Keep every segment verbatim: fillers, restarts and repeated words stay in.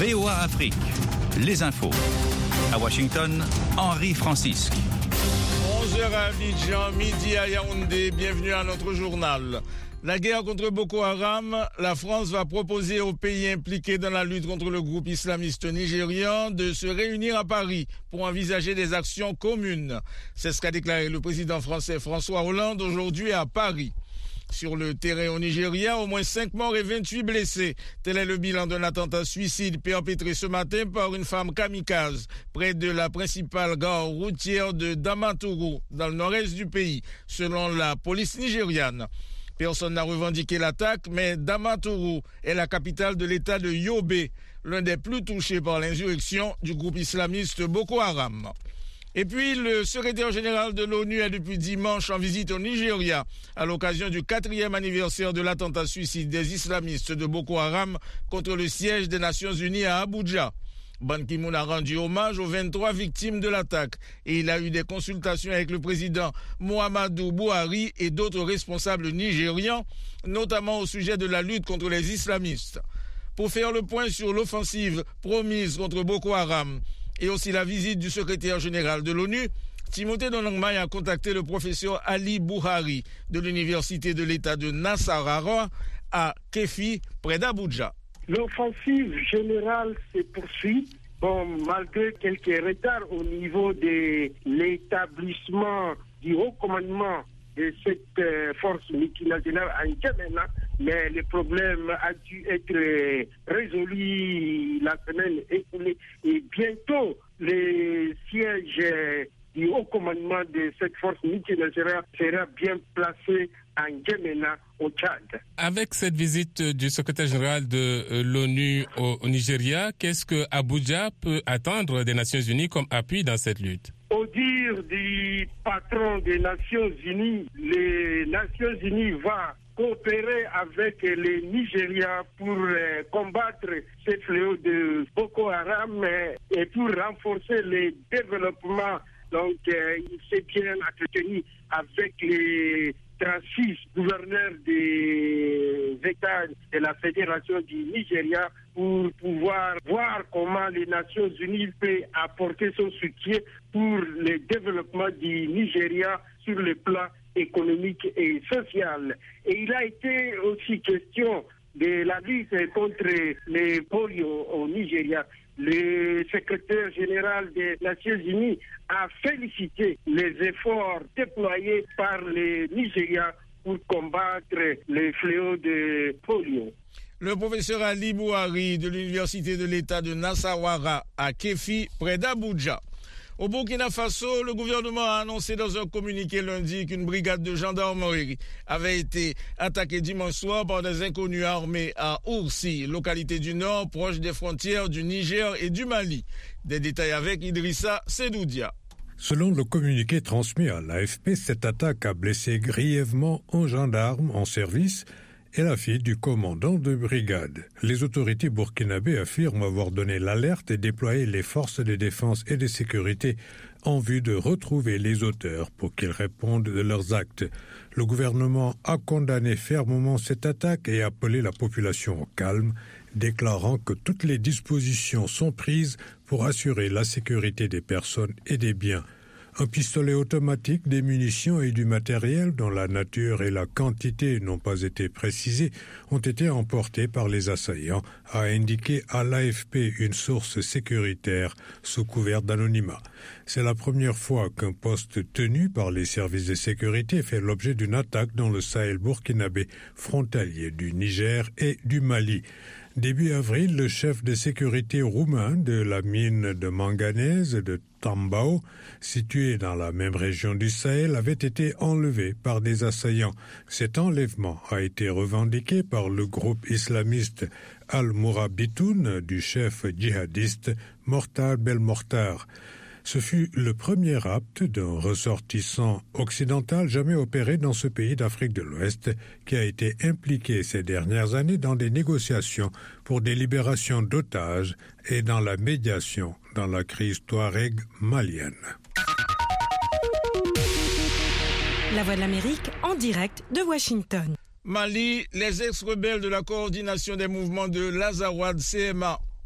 V O A Afrique, les infos. À Washington, Henri Francisque. onze heures à Abidjan, midi à Yaoundé, bienvenue à notre journal. La guerre contre Boko Haram, la France va proposer aux pays impliqués dans la lutte contre le groupe islamiste nigérian de se réunir à Paris pour envisager des actions communes. C'est ce qu'a déclaré le président français François Hollande aujourd'hui à Paris. Sur le terrain au Nigeria, au moins cinq morts et vingt-huit blessés. Tel est le bilan d'un attentat suicide perpétré ce matin par une femme kamikaze près de la principale gare routière de Damaturu, dans le nord-est du pays, selon la police nigériane. Personne n'a revendiqué l'attaque, mais Damaturu est la capitale de l'état de Yobe, l'un des plus touchés par l'insurrection du groupe islamiste Boko Haram. Et puis, le secrétaire général de l'ONU est depuis dimanche en visite au Nigeria à l'occasion du quatrième anniversaire de l'attentat suicide des islamistes de Boko Haram contre le siège des Nations Unies à Abuja. Ban Ki-moon a rendu hommage aux vingt-trois victimes de l'attaque et il a eu des consultations avec le président Muhammadu Buhari et d'autres responsables nigérians, notamment au sujet de la lutte contre les islamistes. Pour faire le point sur l'offensive promise contre Boko Haram, et aussi la visite du secrétaire général de l'ONU, Timothée Donangmai a contacté le professeur Ali Buhari de l'université de l'État de Nasarawa à Kefi, près d'Abuja. L'offensive générale se poursuit. Bon, malgré quelques retards au niveau de l'établissement du haut commandement de cette euh, force multinationale en Djamena, mais le problème a dû être résolu la semaine écoulée et bientôt le siège euh, du haut commandement de cette force multinationale sera bien placé en Djamena, au Tchad. Avec cette visite du secrétaire général de l'ONU au, au Nigeria, qu'est-ce que Abuja peut attendre des Nations Unies comme appui dans cette lutte? Au dire du patron des Nations Unies, les Nations Unies vont coopérer avec les Nigériens pour euh, combattre ce fléau de Boko Haram euh, et pour renforcer le développement. Donc, euh, il s'est bien entretenu avec les trente-six gouverneurs des États de la Fédération du Nigeria pour pouvoir voir comment les Nations Unies peuvent apporter son soutien pour le développement du Nigeria sur le plan économique et social. Et il a été aussi question de la lutte contre les polio au Nigeria. Le secrétaire général des Nations Unies a félicité les efforts déployés par les Nigériens pour combattre les fléaux de polio. Le professeur Ali Buhari de l'université de l'État de Nasarawa à Kefi, près d'Abuja. Au Burkina Faso, le gouvernement a annoncé dans un communiqué lundi qu'une brigade de gendarmerie avait été attaquée dimanche soir par des inconnus armés à Oursi, localité du nord proche des frontières du Niger et du Mali. Des détails avec Idrissa Sedoudia. Selon le communiqué transmis à l'A F P, cette attaque a blessé grièvement un gendarme en service et la fille du commandant de brigade. Les autorités burkinabées affirment avoir donné l'alerte et déployé les forces de défense et de sécurité en vue de retrouver les auteurs pour qu'ils répondent de leurs actes. Le gouvernement a condamné fermement cette attaque et appelé la population au calme, déclarant que toutes les dispositions sont prises pour assurer la sécurité des personnes et des biens. Un pistolet automatique, des munitions et du matériel dont la nature et la quantité n'ont pas été précisées ont été emportés par les assaillants, a indiqué à l'A F P une source sécuritaire sous couvert d'anonymat. C'est la première fois qu'un poste tenu par les services de sécurité fait l'objet d'une attaque dans le Sahel burkinabé, frontalier du Niger et du Mali. Début avril, le chef de sécurité roumain de la mine de manganèse de Tambao, située dans la même région du Sahel, avait été enlevé par des assaillants. Cet enlèvement a été revendiqué par le groupe islamiste Al-Mourabitoun du chef djihadiste Mortar Belmokhtar. Ce fut le premier rapt d'un ressortissant occidental jamais opéré dans ce pays d'Afrique de l'Ouest qui a été impliqué ces dernières années dans des négociations pour des libérations d'otages et dans la médiation dans la crise touareg malienne. La Voix de l'Amérique en direct de Washington. Mali, les ex-rebelles de la coordination des mouvements de l'Azawad C M A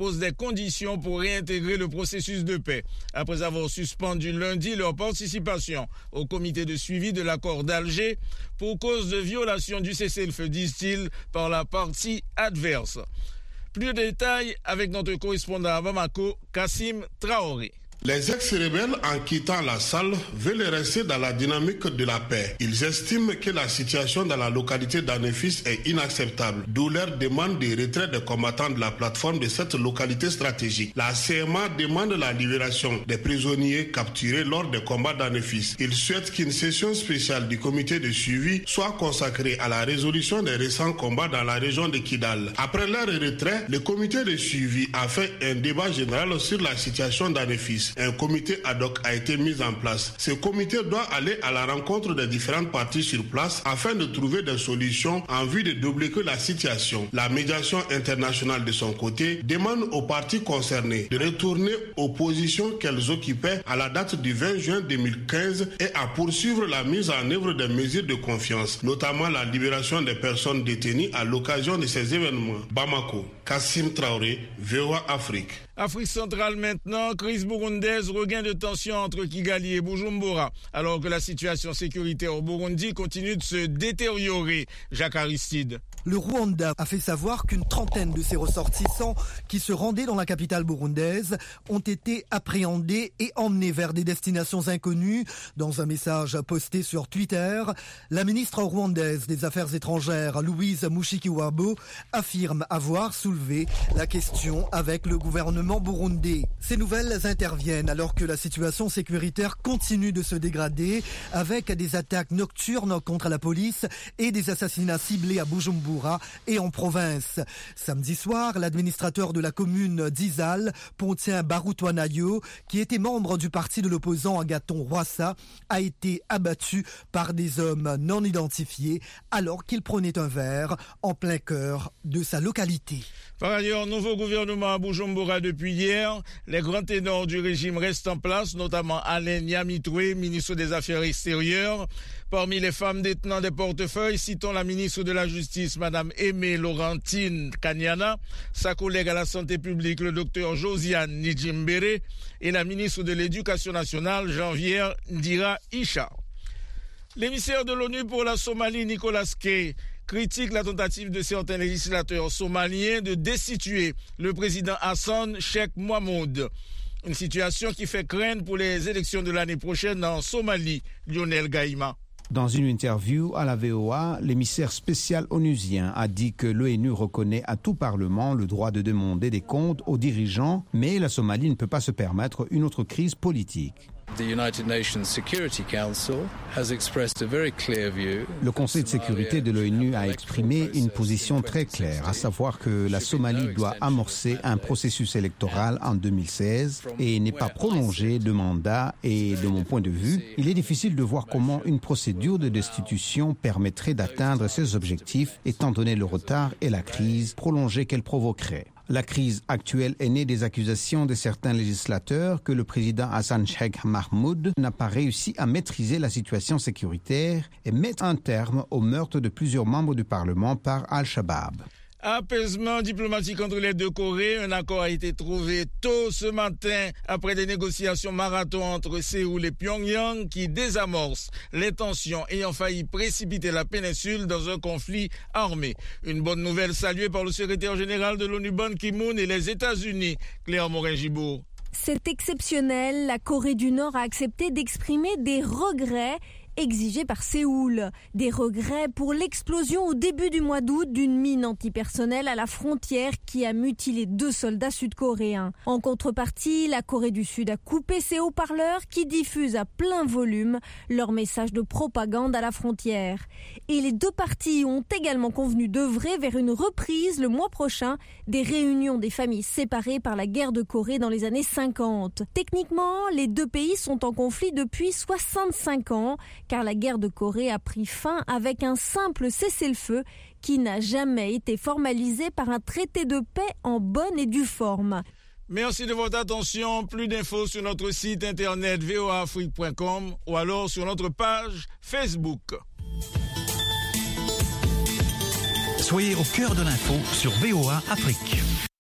pose des conditions pour réintégrer le processus de paix, après avoir suspendu lundi leur participation au comité de suivi de l'accord d'Alger pour cause de violation du cessez-le-feu, disent-ils, par la partie adverse. Plus de détails avec notre correspondant à Bamako, Kassim Traoré. Les ex-rebelles, en quittant la salle, veulent rester dans la dynamique de la paix. Ils estiment que la situation dans la localité d'Anefis est inacceptable, d'où leur demande de retrait des combattants de la plateforme de cette localité stratégique. La C M A demande la libération des prisonniers capturés lors des combats d'Anefis. Ils souhaitent qu'une session spéciale du comité de suivi soit consacrée à la résolution des récents combats dans la région de Kidal. Après leur retrait, le comité de suivi a fait un débat général sur la situation d'Anefis. Un comité ad hoc a été mis en place. Ce comité doit aller à la rencontre des différentes parties sur place afin de trouver des solutions en vue de débloquer la situation. La médiation internationale de son côté demande aux parties concernées de retourner aux positions qu'elles occupaient à la date du vingt juin deux mille quinze et à poursuivre la mise en œuvre des mesures de confiance, notamment la libération des personnes détenues à l'occasion de ces événements. Bamako, Kassim Traoré, V O A Afrique. Afrique centrale maintenant, crise burundaise, regain de tension entre Kigali et Bujumbura, alors que la situation sécuritaire au Burundi continue de se détériorer. Jacques Aristide. Le Rwanda a fait savoir qu'une trentaine de ses ressortissants qui se rendaient dans la capitale burundaise ont été appréhendés et emmenés vers des destinations inconnues. Dans un message posté sur Twitter, la ministre rwandaise des Affaires étrangères, Louise Mushikiwabo, affirme avoir soulevé la question avec le gouvernement burundais. Ces nouvelles interviennent alors que la situation sécuritaire continue de se dégrader avec des attaques nocturnes contre la police et des assassinats ciblés à Bujumbura et en province. Samedi soir, l'administrateur de la commune d'Izal, Pontien Barutwanayo, qui était membre du parti de l'opposant Agathon Rwasa, a été abattu par des hommes non identifiés alors qu'il prenait un verre en plein cœur de sa localité. Par ailleurs, nouveau gouvernement à Bujumbura depuis hier. Les grands ténors du régime restent en place, notamment Alain Nyamitwe, ministre des Affaires extérieures. Parmi les femmes détenant des portefeuilles, citons la ministre de la Justice, Madame Aimée Laurentine Kanyana, sa collègue à la Santé publique, le docteur Josiane Nijimbere, et la ministre de l'Éducation nationale, Janvière Ndira Isha. L'émissaire de l'ONU pour la Somalie, Nicolas Kay, critique la tentative de certains législateurs somaliens de destituer le président Hassan Sheikh Mohamoud. Une situation qui fait craindre pour les élections de l'année prochaine en Somalie. Lionel Gaïma. Dans une interview à la V O A, l'émissaire spécial onusien a dit que l'ONU reconnaît à tout Parlement le droit de demander des comptes aux dirigeants, mais la Somalie ne peut pas se permettre une autre crise politique. Le Conseil de sécurité de l'ONU a exprimé une position très claire, à savoir que la Somalie doit amorcer un processus électoral en deux mille seize et n'est pas prolongé de mandat. Et de mon point de vue, il est difficile de voir comment une procédure de destitution permettrait d'atteindre ces objectifs, étant donné le retard et la crise prolongée qu'elle provoquerait. La crise actuelle est née des accusations de certains législateurs que le président Hassan Sheikh Mohamoud n'a pas réussi à maîtriser la situation sécuritaire et mettre un terme au meurtre de plusieurs membres du Parlement par Al-Shabaab. Apaisement diplomatique entre les deux Corées. Un accord a été trouvé tôt ce matin après des négociations marathon entre Séoul et Pyongyang qui désamorcent les tensions ayant failli précipiter la péninsule dans un conflit armé. Une bonne nouvelle saluée par le secrétaire général de l'ONU Ban Ki-moon et les États-Unis. Claire Morin-Gibourg. C'est exceptionnel. La Corée du Nord a accepté d'exprimer des regrets exigés par Séoul. Des regrets pour l'explosion au début du mois d'août d'une mine antipersonnelle à la frontière qui a mutilé deux soldats sud-coréens. En contrepartie, la Corée du Sud a coupé ses haut-parleurs qui diffusent à plein volume leur message de propagande à la frontière. Et les deux parties ont également convenu d'œuvrer vers une reprise le mois prochain des réunions des familles séparées par la guerre de Corée dans les années cinquante. Techniquement, les deux pays sont en conflit depuis soixante-cinq ans, car la guerre de Corée a pris fin avec un simple cessez-le-feu qui n'a jamais été formalisé par un traité de paix en bonne et due forme. Merci de votre attention. Plus d'infos sur notre site internet v o a afrique point com ou alors sur notre page Facebook. Soyez au cœur de l'info sur V O A Afrique.